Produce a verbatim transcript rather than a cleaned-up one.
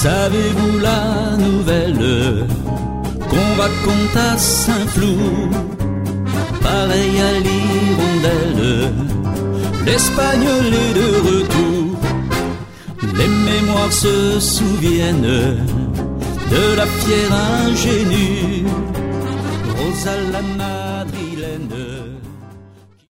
Savez-vous la nouvelle qu'on raconte à Saint-Flour? Pareil à l'hirondelle, l'Espagnol est de retour. Les mémoires se souviennent de la fière ingénue Rosa la madrilène.